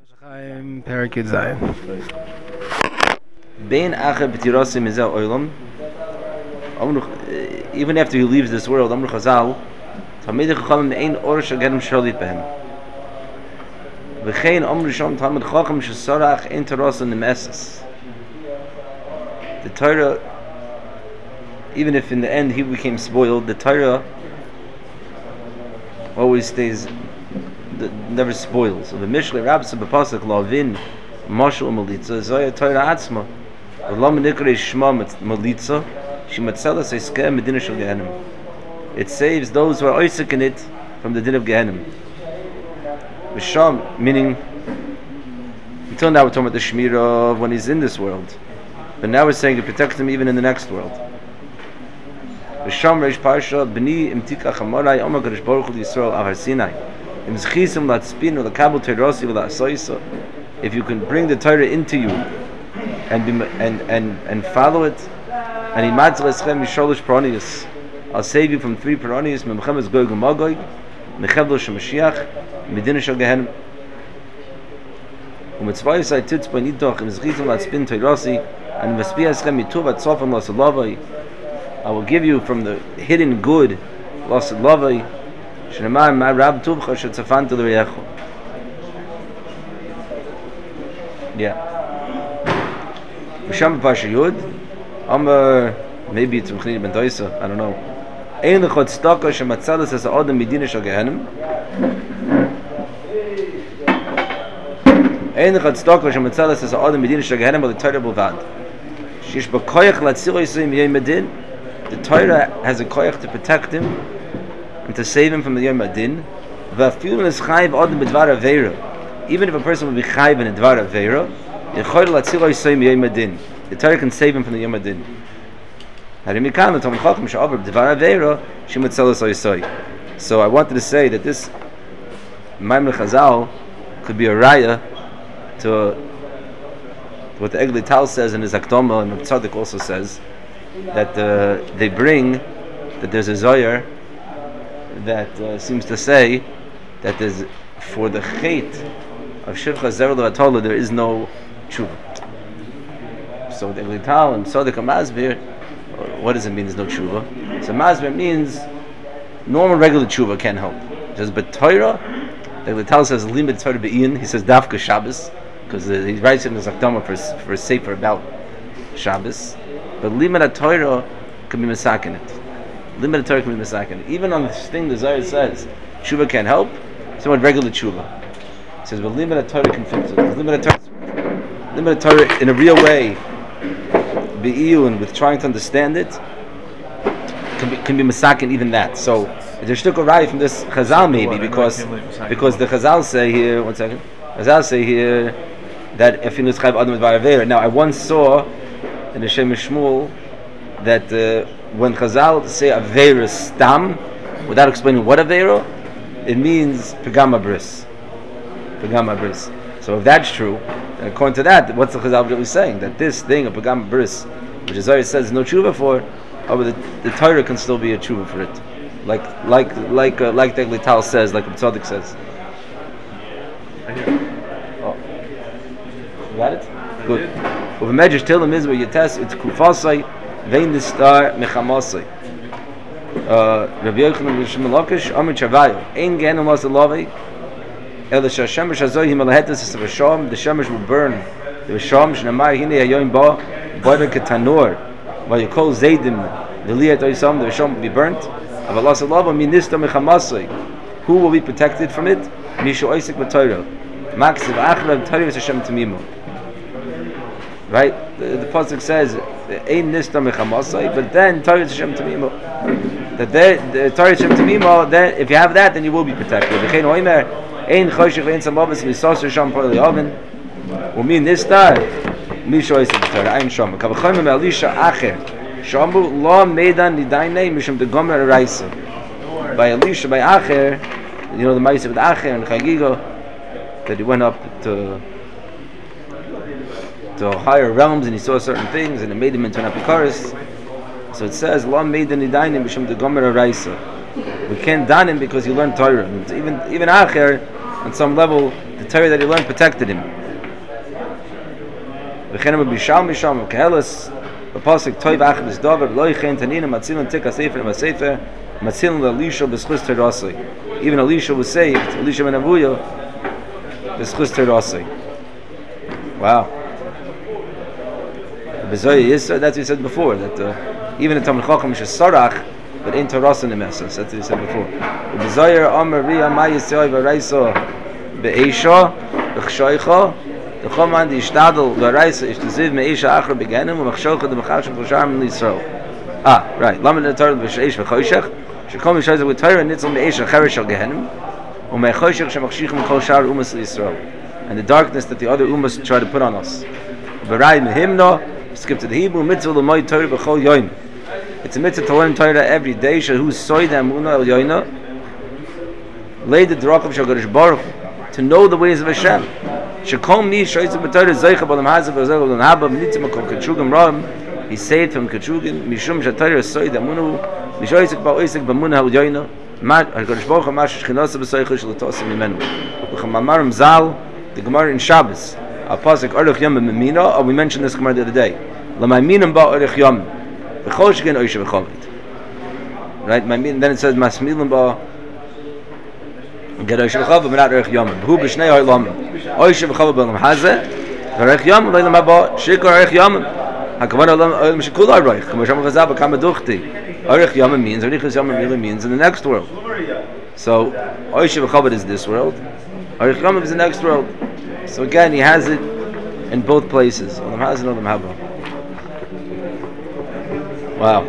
Chaim, Parakid Zayin. Bein acher b'tirasim mizeh olam. Even after he leaves this world, Amr Chazal, Talmidei Chachamim ein or shagerim shalit behem. V'chein Amr Shom Talmid Chacham shesarach ein taras in the messes. The Torah, even if in the end he became spoiled, the Torah always stays, never spoils. So the Mishlei Rabbis b'pasuk Lavin Mashal Malitza Zaya Torah Atzma. V'lam Nikrei Shema Malitza Shematzelas Eskem Medina Shel Gehenim. It saves those who are oisik in it from the din of Gehenim. V'sham, meaning until now we're talking about the Shmirah of when he's in this world, but now we're saying it protects him even in the next world. V'sham Reish Parsha B'ni Imtika Chamorai Omar Kadosh Baruch Hu Yisrael Av Har Sinai. Im Zchisim Latzpin L'Kabel Teirasi V'La'asoisa. If you can bring the Torah into you and follow it, and he matzal eschem misholosh paranius, I'll save you from 3 paranius, memchem Gog u'Magog, mechevlo shemashiach, medina shel gehenim. U'mitzvayis ha'titz b'nitoch, im zchitim latzpin teirasi, and v'spia eschem mituv atzofam lasalavai. I will give you from the hidden good, lasalavai, shenemar ma'rab tuvcha shetzafanta l'reyecho. Yeah. V'sham b'pasha yud, maybe it's Mechini Ben Toisa, I don't know. Ein lechot staka shematzalas as adam medina shel gehenim. Ein lechot staka shematzalas as adam medina shel gehenim but the Torah b'vad. Shish b'koyach latzilo yisrael miyom adin. The Torah has a koyach to protect him and to save him from the yom adin. V'afilun es chayiv adam b'dvar aveira. Even if a person will be chayiv in a dvar aveira, yechol latzilo yisrael miyom adin. The Torah can save him from the Yom Adin. So I wanted to say that this Maimon Chazal could be a raya to what the Egli Tal says in his Akdama, and the Tzaddik also says that they bring that there's a Zohar that seems to say that there's for the Chet of Shivcha Zer L'Atola there is no tshuva. So the Eglital and Sodik and Masbir, what does it mean there's no tshuva? So Masbir means normal regular tshuva can't help. It says, but Torah, the Eglital says limit Torah be'in, he says Dafka Shabbos, because he writes it in his Akdama for a sefer about Shabbos. But limit Torah can be masakin it. Limit Torah can be masakin it. Even on this thing the Zohar says, tshuva can't help, it's about regular tshuva. It says, but limit Torah can fix it. Limit Torah in a real way, and with trying to understand it can be masakin even that. So there's still a raya from this Chazal maybe because the Chazal say here that if you chayv adam with avera. Now I once saw in the Shem Shmuel that when Chazal say avera stam without explaining what avera, it means pegama bris. So if that's true, and according to that, what's the Chazal really saying? That this thing of Pagam Bris, which is already says no tshuva for, but the Torah can still be a tshuva for it, like the Egli Tal says, like the Tzaddik says. Oh, you got it? Good. With a medrash Tehillim is where you test it's kufasai vein the star mechamasai. Rabbi Yochanan Shimon Lakish Amir Chavayo ein gehenim lasalavei. The shemesh will burn. The Shemesh Shnamar Hine Hayoim Ba Boiler Ketanor Vayikol Zaydim V'liyat Oisam the Shemesh will be burnt. Avalas Alava Minister Mechamasai. Who will be protected from it? Mishu Oisik B'Torah. Maksiv Achra Torah V'Shem Tamimo. Right? The pasuk says Ein Nistar Mechamasai, but then Torah V'Shem Tamimo. That the Torah V'Shem Tamimo. Then if you have that, then you will be protected. V'chein Oimer. Ein choshech ve'ein samavos misasur sham parli oven u'min nistar misho is the Torah ein sham kavachayim me'alisha acher shamu lo meidan nidaynei mishum de gomer raisa by Elisha by Acher, you know the Ma'aseh with Acher and Chagiga, that he went up to higher realms and he saw certain things and it made him into an Apikoros. So it says lo meidan nidaynei mishum de gomer raisa. We can't dan him because he learned Torah. Even Acher, on some level, the Torah that he learned protected him. V'chenem b'sham misham kehelas b'pasuk toiv achad b'sdavar lo yichen tanina matzilin tika sefer masefer matzilin l'Elisha b'schus terasei. Even Elisha was saved. Elisha ben Avuya b'schus terasei. Wow. B'zoya Yisra. That's what we said before. That even in Talmud Chacham is sarach, but in Torah in the message. That's what we said before. B'zoya Amar Ria Ma Yisrael v'Reisa be'Eisha b'Chshoicha. The command the Ishtadel v'Reisa is to ziv me'Eisha achra begenim u'Machshocha the Mechashim v'Sharm l'Yisrael. Ah, right. Lamed the Torah v'Sheish v'Choshech. Shekom Yisrael with Torah Nitzel me'Eisha cherish al gehenim u'Me'Choshech shemachshichim kol shar umas l'Yisrael. And the darkness that the other umas try to put on us. V'Rai mehimna. Skip to the Hebrew mitzvah l'moy Torah b'chol yoyim. It's a mitzvah to learn Torah every day. Shehu soy the amuna el yoyna. Lay the drakav shal Kadosh Baruch Hu, to know the ways of Hashem. Shekom mi shoytz b'Torah zeicha b'olam hazeh v'ozel b'olam haba b'nitzim kol ketshugim ram. He saved from ketshugim mishum shatorah soy the amunu mishoytzik ba'oisik b'amuna el yoyna. Kadosh Baruch Hu mash shchinasa b'soicha shel tosim mimenu. V'chamarim zal the Gemara in Shabbos. A pasuk Orech Yom Memina, or we mentioned this Gemara the other day. L'mayminim ba Orech Yom, v'chol shegen oishe v'chavit. Right? Then it says Masmilim ba get oishe v'chavit, but not Orech Yom. Who b'shnei ha'olam oishe v'chavit b'olam hazeh, v'Orech Yom l'olam haba shikor Orech Yom. Hakavan olam shekul ha'roich. K'mo Shama Chazal b'kama duchti. Orech Yom means Orech Yom really means in the next world. So oishe v'chavit is this world. Orech Yom is the next world. So again, he has it in both places. Olam Hazeh and Olam Haba. Wow.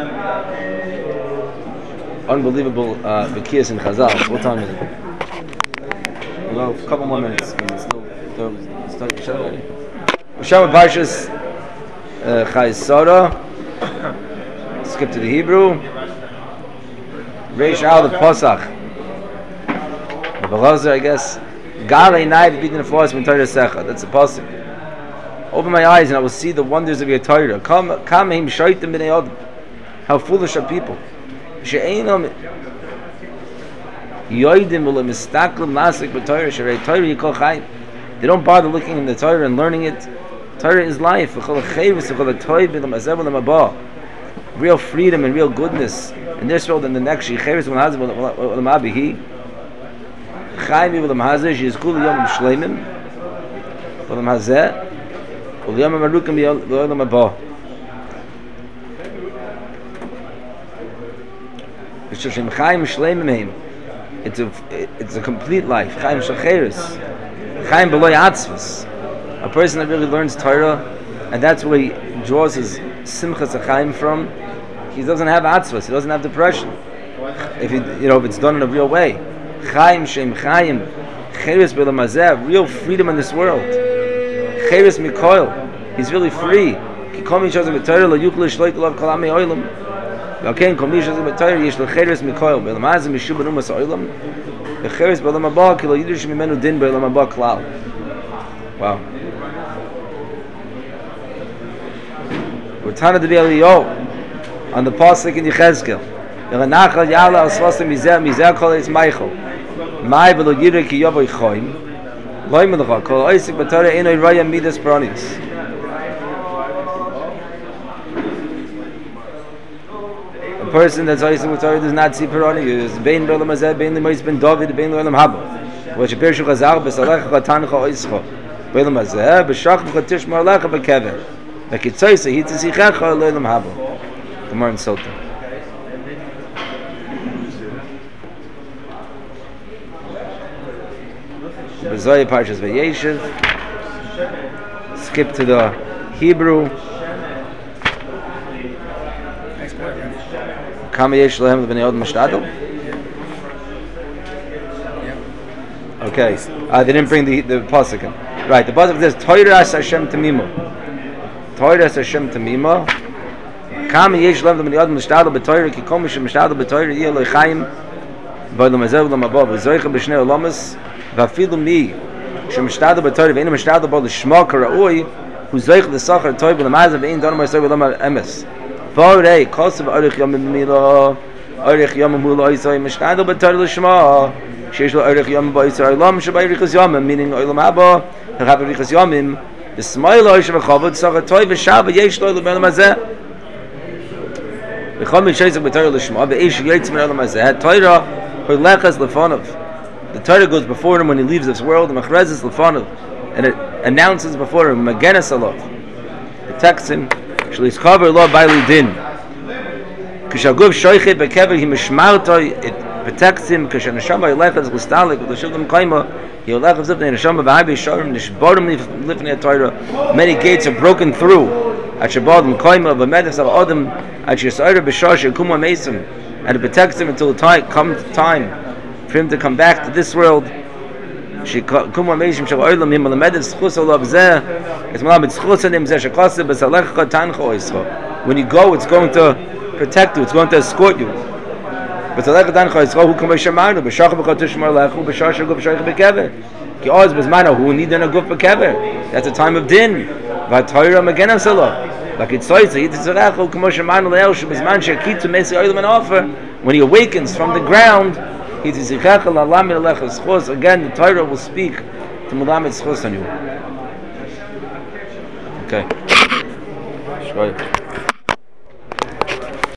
Unbelievable Bekiyas in Chazal. What time is it? Well, a couple more minutes. It's still already. Shama Parshas Chayes Sora. Skip to the Hebrew. Reish Al the Posach. The Belazer, I guess. Galei night beating the forest with Torah Secha. That's a pasuk. Open my eyes and I will see the wonders of your Torah. Come him shaitim b'nei adam. How foolish are people. She'einam yoidim u'lemistaklim lasik b'Torah sherei Torah yikol chayim. They don't bother looking in the Torah and learning it. Torah is life. Real freedom and real goodness in this world and the next. Chaim v'olam hazeh sheyizku l'yomim shleimim v'olam hazeh u'l'yomim arukim v'olam haba. V'shoshem chaim shleimim heim. It's a complete life. Chaim shacheres. Chaim beloy atzvus. A person that really learns Torah, and that's where he draws his simchas chaim from. He doesn't have atzvus. He doesn't have depression. If it's done in a real way. Chaim Shem Chaim, Cheres B'Olam Hazeh, real freedom in this world. Cheres Mikoil, he's really free. Ki Kol Mi Shazeh B'Torah Lo Yuchel Shloit Olav Kol Amei Olam. V'alkein Kol Mi Shazeh B'Torah Yesh Lo Cheres Mikoil. B'Olam Hazeh Mishu B'Numas Olam. V'Cheres B'Olam Haba Ki Lo Yidush Mimenu Din B'Olam Haba Klal. Wow. We're Tana Devi Eliyahu on the pasuk in Yechezkel. V'Chanachal Yala Al Svasem Mizeh Kol Eitz Meichel. Mai v'lo yireh ki yovoy choim loy melcha kol oisik b'Torah einoy raya midas pranis. A person that's oisik b'Torah does not see pranis. Is bein b'olam hazeh, bein l'mois ben David, bein l'olam haba. Which appears Chazal b'salecha chatancha oischa b'olam hazeh b'shach b'chatishmar lecha b'kever v'kitzoyse hitzichecha l'olam haba. Gemara in Sota. Zoya Parshas Vayeshev. Skip to the Hebrew. Kama yesh lehem l'bnei adam mashtadel. Okay, they didn't bring the pasuk in. Right, the pasuk says Toiras Hashem Tamima. Toiras Hashem Tamima. Kama yesh lehem l'bnei adam mashtadel b'Torah ki kol mishem mashtadel b'Torah yeh lo chaim b'olam hazeh v'olam haba v'zoicha b'shnei olamas. Vafilu mi shemshtadu b'Torah ve'inu mishtadu bo l'shma k'ra'ui hu zoich l'sachar toy b'lamazav ve'in dono ma'aseh v'lama emes v'orei kosav orich yom mila orich yom mula oisoi mishtadu b'Torah l'shma Sheish lo Erech Yom Ba'Yisrael Olam Shabay Riches Yomim, meaning Olam Haba, he'll have Riches Yomim. The Smail Oish V'Chavod Tzara Toy V'Shava Yesh Lo Olam Hazeh. V'Chol Mishayzik B'Torah L'Shma V'Eish Yetz Min Olam Hazeh. Torah Ha'Lechas Lefonov. The Torah goes before him when he leaves this world. The Machrez is Lefonov, and it announces before him Magenes Alov. It texts him Shlis Chaver Lo Ba'Li Din. K'Shaguf Shoichet B'Kever He Mishmartoi. It protects him. K'Shanashama Yelechas L'Stalik L'Shulem Kaima. Yelechas Lifnei Neshama V'Habi Shorim Nishborim Lifnei Torah. Many gates are broken through. At Shabbatim Kaima V'Medes Av Adam At Yisrael B'Shar Shekuma Mesim, and it protects him until comes time for him to come back to this world. When he goes, it's going to protect you, it's going to escort you. It That's a time of din. Like it says, when he awakens from the ground, again the Torah will speak to Melamed Zchus on you. Okay.